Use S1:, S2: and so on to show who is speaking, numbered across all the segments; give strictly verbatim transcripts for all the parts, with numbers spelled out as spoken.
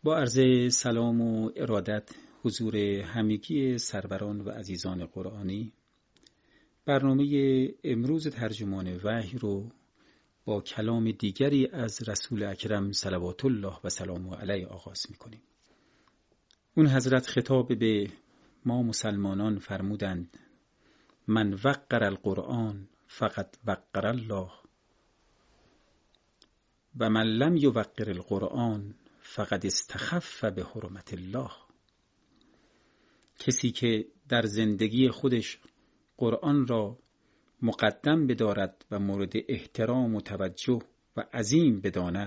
S1: با عرض سلام و ارادت حضور همگی سروران و عزیزان قرآنی، برنامه امروز ترجمان وحی رو با کلام دیگری از رسول اکرم صلوات الله و سلامه علیه آغاز می‌کنیم. اون حضرت خطاب به ما مسلمانان فرمودند: من وقر القرآن فقط وقر الله و من لم یوقر القرآن فقط استخف به حرمت الله. کسی که در زندگی خودش قرآن را مقدم بدارد و مورد احترام و توجه و عظیم بداند،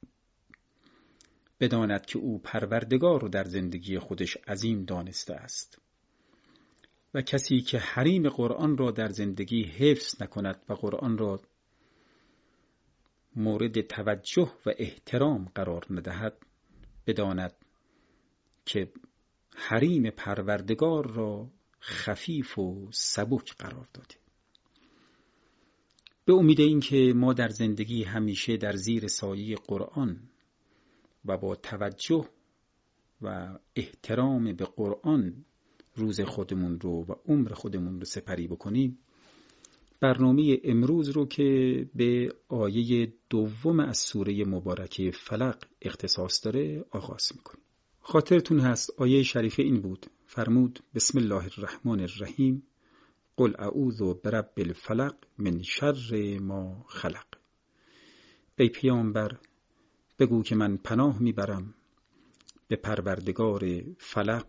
S1: بداند که او پروردگار رو در زندگی خودش عظیم دانسته است. و کسی که حریم قرآن را در زندگی حفظ نکند و قرآن را مورد توجه و احترام قرار ندهد، بداند که حریم پروردگار را خفیف و سبک قرار داده. به امید این که ما در زندگی همیشه در زیر سایه قرآن و با توجه و احترام به قرآن روز خودمون رو و عمر خودمون رو سپری بکنیم، برنامه امروز رو که به آیه دوم از سوره مبارکه فلق اختصاص داره آغاز میکنیم. خاطرتون هست آیه شریفه این بود، فرمود: بسم الله الرحمن الرحیم، قل اعوذ برب الفلق من شر ما خلق. ای پیامبر بگو که من پناه میبرم به پروردگار فلق،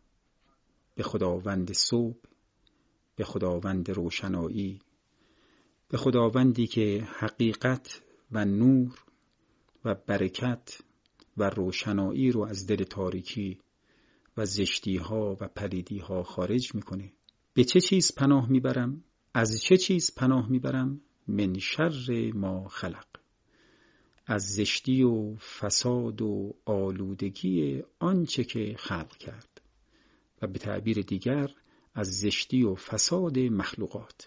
S1: به خداوند صبح، به خداوند روشنایی، به خداوندی که حقیقت و نور و برکت و روشنایی رو از دل تاریکی و زشتی ها و پلیدی ها خارج میکنه. به چه چیز پناه میبرم؟ از چه چیز پناه میبرم؟ من شر ما خلق، از زشتی و فساد و آلودگی آنچه که خلق کرد، و به تعبیر دیگر از زشتی و فساد مخلوقات.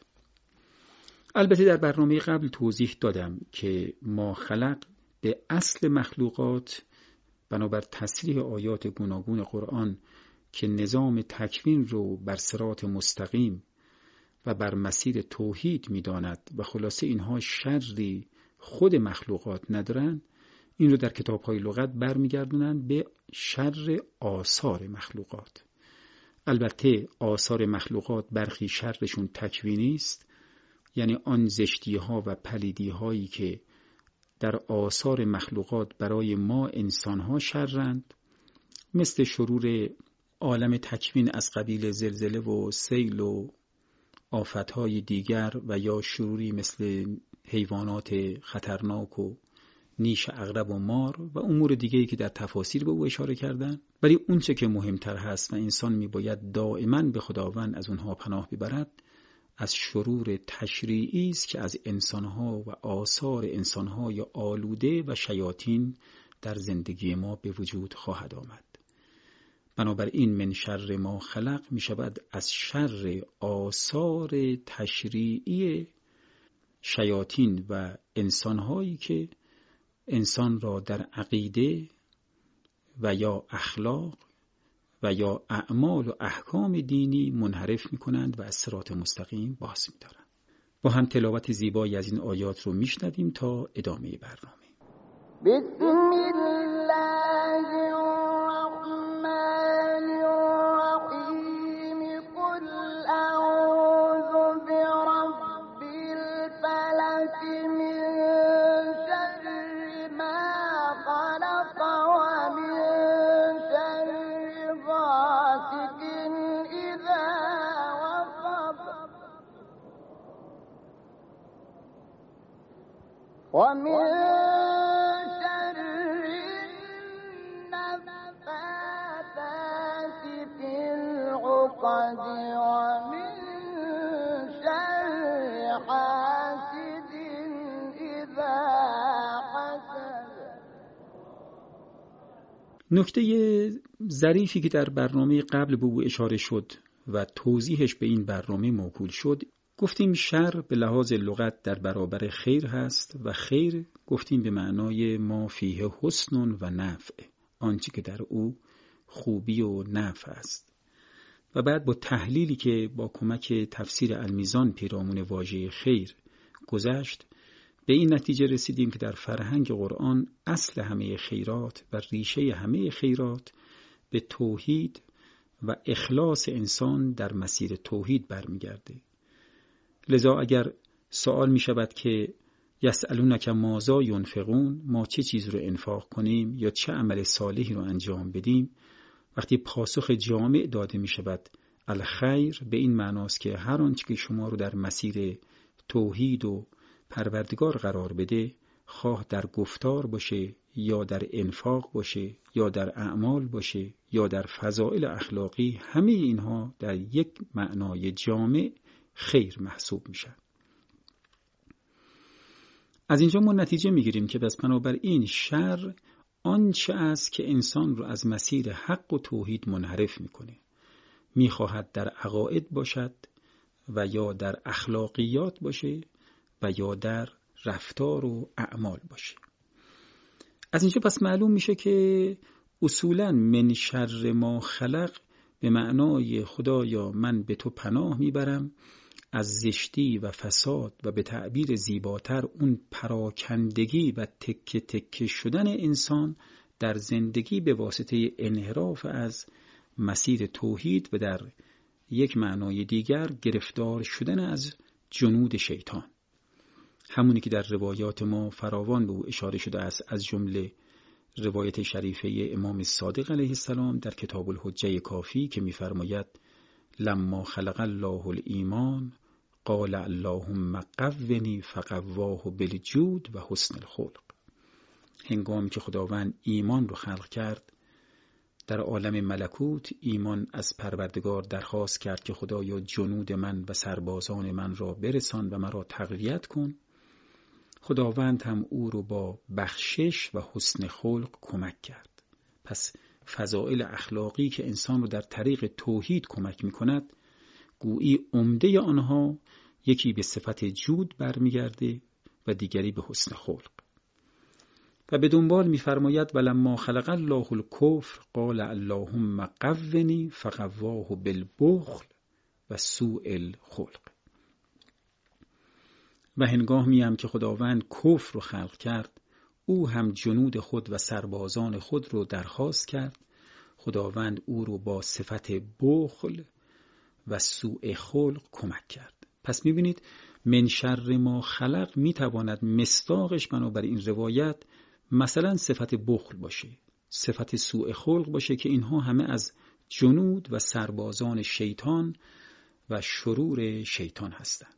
S1: البته در برنامه قبل توضیح دادم که ما خلق به اصل مخلوقات بنابر تصریح آیات گوناگون قرآن که نظام تکوین رو بر صراط مستقیم و بر مسیر توحید می‌داند و خلاصه اینها شری خود مخلوقات ندارن، این رو در کتاب‌های لغت برمیگردونن به شر آثار مخلوقات. البته آثار مخلوقات برخی شرشون تکوینی است، یعنی آن زشتی ها و پلیدی هایی که در آثار مخلوقات برای ما انسان ها شرند، مثل شرور عالم تکوین از قبیل زلزله و سیل و آفت های دیگر، و یا شروری مثل حیوانات خطرناک و نیش عقرب و مار و امور دیگه‌ای که در تفاسیر به او اشاره کردن. ولی اون چه که مهمتر هست و انسان میباید دائما به خداوند از اونها پناه ببرد، از شرور تشریعی است که از انسانها و آثار انسانهای آلوده و شیاطین در زندگی ما به وجود خواهد آمد. بنابراین من شر ما خلق می شود از شر آثار تشریعی شیاطین و انسانهایی که انسان را در عقیده و یا اخلاق و یا اعمال و احکام دینی منحرف می‌کنند و از صراط مستقیم باز می‌دارند. با هم تلاوت زیبایی از این آیات رو میشنویم تا ادامه برنامه.
S2: بسم الله الرحمن الرحیم، قل اعوذ برب الفلق من شر ما خلق و من شر غاسق اذا وقب و من شر النفاثات في العقد و من شر حاسد اذا حسد.
S1: نکته ظریفی که در برنامه قبل به او اشاره شد و توضیحش به این برنامه موکول شد، گفتیم شر به لحاظ لغت در برابر خیر هست و خیر گفتیم به معنای ما فیه حسن و نفع، آنچه که در او خوبی و نفع است. و بعد با تحلیلی که با کمک تفسیر المیزان پیرامون واژه خیر گذشت، به این نتیجه رسیدیم که در فرهنگ قرآن اصل همه خیرات و ریشه همه خیرات به توحید و اخلاص انسان در مسیر توحید برمیگرده. لذا اگر سوال می شود که یسألونک ماذا ینفقون، ما چه چیز رو انفاق کنیم یا چه عمل صالحی رو انجام بدیم، وقتی پاسخ جامع داده می شود الخیر، به این معناست که هر آنچه که شما رو در مسیر توحید و پروردگار قرار بده، خواه در گفتار باشه یا در انفاق باشه یا در اعمال باشه یا در فضائل اخلاقی، همه اینها در یک معنای جامع خیر محسوب میشن. از اینجا ما نتیجه میگیریم که بس بنابراین شر آنچه است که انسان رو از مسیر حق و توحید منحرف میکنه، میخواهد در عقاید باشد و یا در اخلاقیات باشه و یا در رفتار و اعمال باشه. از اینجا پس معلوم میشه که اصولاً من شر ما خلق به معنای خدایا من به تو پناه میبرم از زشتی و فساد و به تعبیر زیباتر اون پراکندگی و تکه تکه شدن انسان در زندگی به واسطه انحراف از مسیر توحید و در یک معنای دیگر گرفتار شدن از جنود شیطان. همونی که در روایات ما فراوان به او اشاره شده است، از جمله روایت شریفه امام صادق علیه السلام در کتاب الحجه کافی که می‌فرماید لما خلق الله الایمان قال اللهم قونی فقواه بالجود و حسن الخلق. هنگامی که خداوند ایمان رو خلق کرد در عالم ملکوت، ایمان از پروردگار درخواست کرد که خدایا جنود من و سربازان من را برسان و مرا تقویت کن. خداوند هم او رو با بخشش و حسن خلق کمک کرد. پس فضائل اخلاقی که انسان رو در طریق توحید کمک می کند، گویی عمده آنها یکی به صفت جود برمیگرده و دیگری به حسن خلق. و به دنبال می‌فرماید ولما خلق الله الکفر قال اللهم قونی فقواه بالبخل و سوء الخلق. و هنگامی هم که خداوند کفر رو خلق کرد، او هم جنود خود و سربازان خود رو درخواست کرد. خداوند او رو با صفت بخل و سوء خلق کمک کرد. پس می‌بینید من شر ما خلق می‌تواند مصداقش بنابر این روایت مثلا صفت بخل باشه، صفت سوء خلق باشه که اینها همه از جنود و سربازان شیطان و شرور شیطان هستند.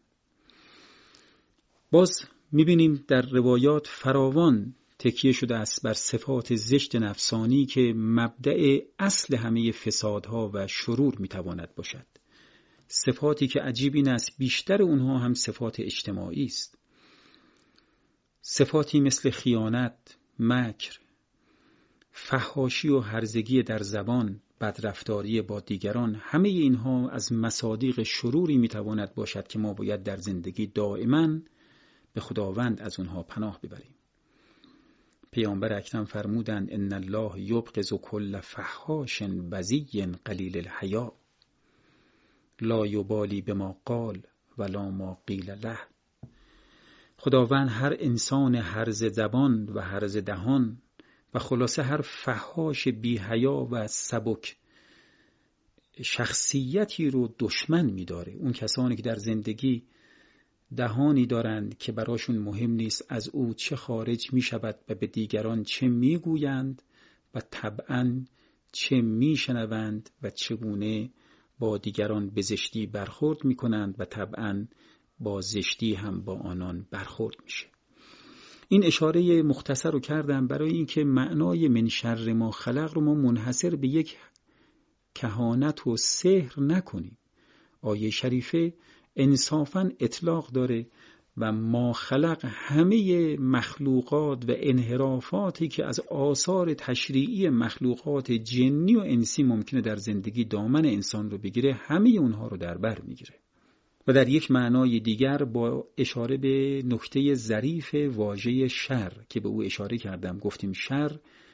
S1: باز می‌بینیم در روایات فراوان تکیه شده است بر صفات زشت نفسانی که مبدأ اصل همه فسادها و شرور می‌تواند باشد. صفاتی که عجیب این است بیشتر اونها هم صفات اجتماعی است. صفاتی مثل خیانت، مکر، فحاشی و هرزگی در زبان، بدرفتاری با دیگران، همه اینها از مصادیق شروری میتواند باشد که ما باید در زندگی دائما به خداوند از اونها پناه ببریم. پیامبر اکرم فرمودند ان الله یبغض کل فحاش بذی قلیل الحیا لا یبالی بما قال ولا ما قیل له. خداوند هر انسان هرز زبان و هرز دهان و خلاصه هر فحاش بی حیا و سبک شخصیتی رو دشمن می‌داره. اون کسانی که در زندگی دهانی دارند که براشون مهم نیست از او چه خارج می‌شود و به دیگران چه می‌گویند و طبعاً چه می‌شنوند و چگونه با دیگران به زشتی برخورد می‌کنند و طبعاً با زشتی هم با آنان برخورد میشه. این اشاره مختصر رو کردم برای اینکه معنای من شر ما خلق رو ما منحصر به یک کهانت و سحر نکنیم. آیه شریفه انصافاً اطلاق داره و ما خلق همه مخلوقات و انحرافاتی که از آثار تشریعی مخلوقات جنی و انسی ممکنه در زندگی دامن انسان رو بگیره، همه اونها رو در بر میگیره. و در یک معنای دیگر با اشاره به نکته ظریف واژه شر که به او اشاره کردم، گفتیم شر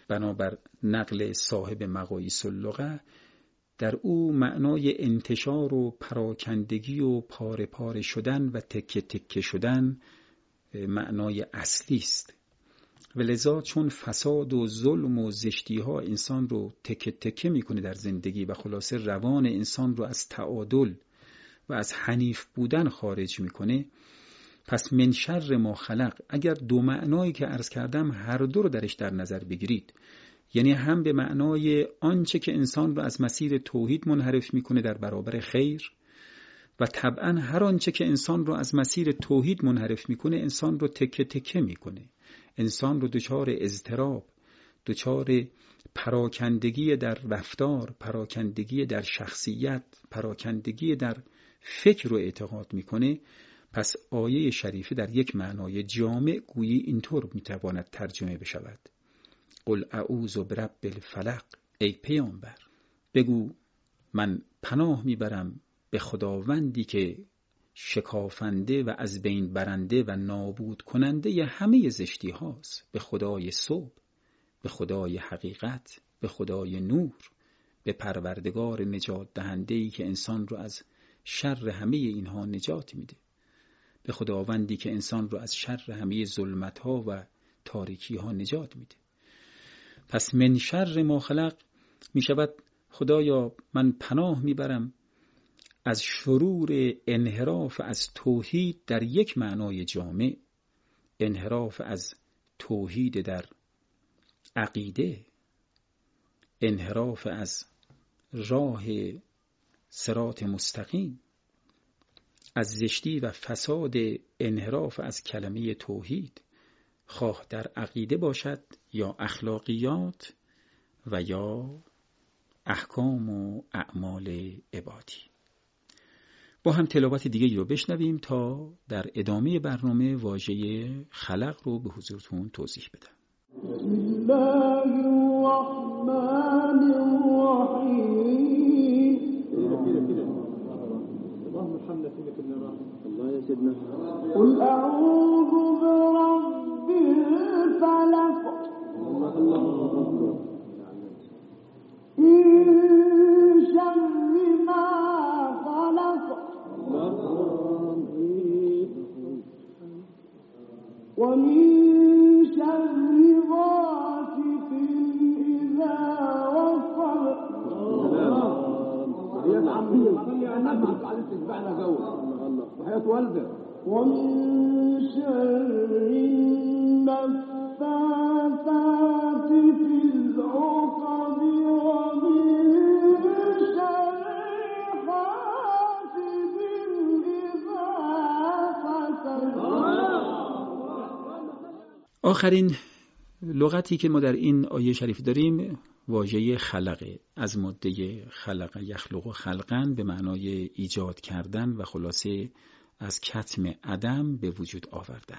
S1: بنابر نقل صاحب مقاییس اللغه، در او معنای انتشار و پراکندگی و پاره پاره شدن و تکه تکه شدن معنای اصلی است. ولذا چون فساد و ظلم و زشتی ها انسان رو تکه تکه میکنه در زندگی و خلاصه روان انسان رو از تعادل و از حنیف بودن خارج میکنه، پس من شر ما خلق، اگر دو معنایی که عرض کردم هر دو رو درش در نظر بگیرید، یعنی هم به معنای آنچه که انسان رو از مسیر توحید منحرف میکنه در برابر خیر، و طبعا هر آنچه که انسان رو از مسیر توحید منحرف میکنه انسان رو تکه تکه میکنه، انسان رو دچار اضطراب، دچار پراکندگی در رفتار، پراکندگی در شخصیت، پراکندگی در فکر و اعتقاد میکنه. پس آیه شریفه در یک معنای جامع گویی اینطور میتواند ترجمه بشود: قل اعوذ برب الفلق، ای پیامبر بگو من پناه میبرم به خداوندی که شکافنده و از بین برنده و نابود کننده ی همه زشتی هاست، به خدای صبح، به خدای حقیقت، به خدای نور، به پروردگار نجات دهنده‌ای که انسان رو از شر همه اینها نجات میده، به خداوندی که انسان رو از شر همه ظلمت ها و تاریکی ها نجات میده. پس من شر ما خلق می شود خدایا من پناه میبرم از شرور انحراف از توحید در یک معنای جامع، انحراف از توحید در عقیده، انحراف از راه صراط مستقیم، از زشتی و فساد انحراف از کلمه توحید، خواه در عقیده باشد یا اخلاقیات و یا احکام و اعمال عبادی. با هم تلاوت دیگه رو بشنویم تا در ادامه برنامه واژه خلق رو به حضورتون توضیح بدم.
S2: بسم الله الرحمن الرحیم. اللهم ارحمنا فيما كنا نعمل. الله يزدنا. قل اعوذ برب الفلق. الله اكبر. من شر ما خلق. ومن شر غاسق إذا وقب. يا عمي صلي على النبي على تتبعنا جو وحياة والده. ومن شر النفاثات في العقد. ومن شر حاسد إذا حسد.
S1: آخرین لغتی که ما در این آیه شریف داریم واژه خلقه، از ماده خلق یخلق و خلقن به معنای ایجاد کردن و خلاصه از کتم عدم به وجود آوردن.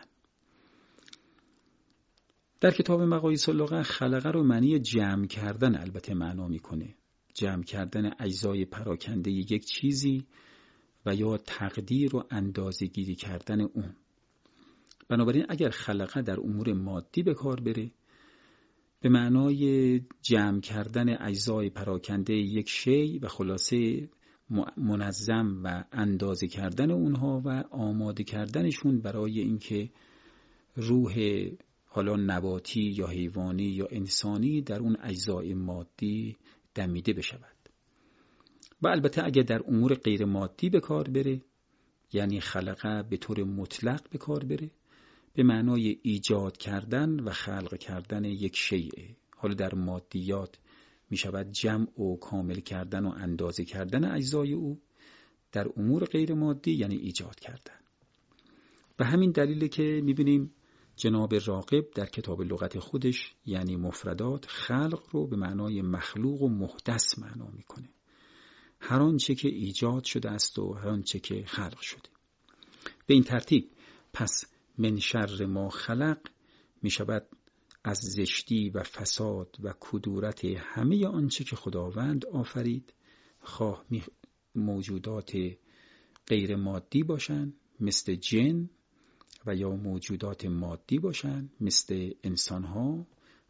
S1: در کتاب مقاییس اللغه خلقه رو معنی جمع کردن البته معنا میکنه، جمع کردن اجزای پراکنده یک چیزی و یا تقدیر و اندازه‌گیری کردن اون. بنابراین اگر خلقه در امور مادی به کار بره به معنای جمع کردن اجزای پراکنده یک شی و خلاصه منظم و اندازه کردن اونها و آماده کردنشون برای اینکه روح حالا نباتی یا حیوانی یا انسانی در اون اجزای مادی دمیده بشود. و البته اگر در امور غیر مادی به کار بره، یعنی خلقه به طور مطلق به کار بره، به معنای ایجاد کردن و خلق کردن یک شیء. حالا در مادیات می شود جمع و کامل کردن و اندازه کردن اجزای او، در امور غیر مادی یعنی ایجاد کردن. به همین دلیله که می بینیم جناب راغب در کتاب لغت خودش یعنی مفردات خلق رو به معنای مخلوق و محدث معنا میکنه، هر آنچه که ایجاد شده است و هر آنچه که خلق شده. به این ترتیب پس من شر ما خلق می شود از زشتی و فساد و کدورت همه آنچه که خداوند آفرید، خواه موجودات غیر مادی باشند مثل جن و یا موجودات مادی باشند مثل انسانها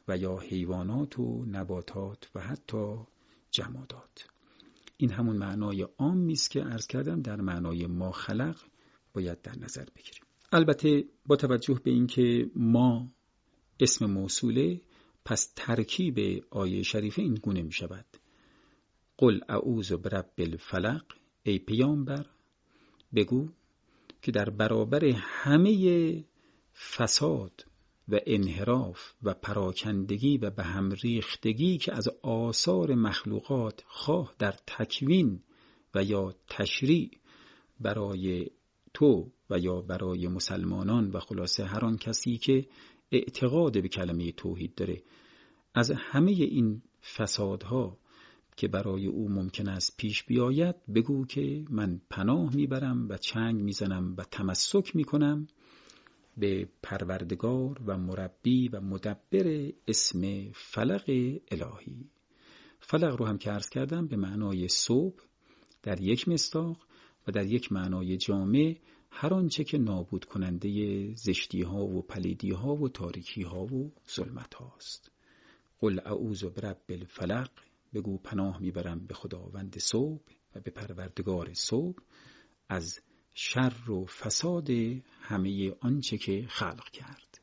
S1: و یا حیوانات و نباتات و حتی جمادات. این همون معنای عامی است که عرض کردم در معنای ما خلق باید در نظر بگیریم. البته با توجه به اینکه ما اسم موصوله، پس ترکیب آیه شریفه این گونه می شود: قل اعوذ برب الفلق، ای پیامبر بگو که در برابر همه فساد و انحراف و پراکندگی و به هم ریختگی که از آثار مخلوقات خواه در تکوین و یا تشریع برای تو و یا برای مسلمانان و خلاصه هر آن کسی که اعتقاد به کلمه توحید داره، از همه این فسادها که برای او ممکن است پیش بیاید بگو که من پناه میبرم و چنگ میزنم و تمسک میکنم به پروردگار و مربی و مدبر اسم فلق الهی. فلق رو هم که عرض کردم به معنای صبح در یک مصداق و در یک معنای جامع هر آنچه که نابود کننده زشتی ها و پلیدی ها و تاریکی ها و ظلمت هاست. قل اعوذ برب الفلق، بگو پناه میبرم به خداوند صبح و به پروردگار صبح از شر و فساد همه آنچه که خلق کرد.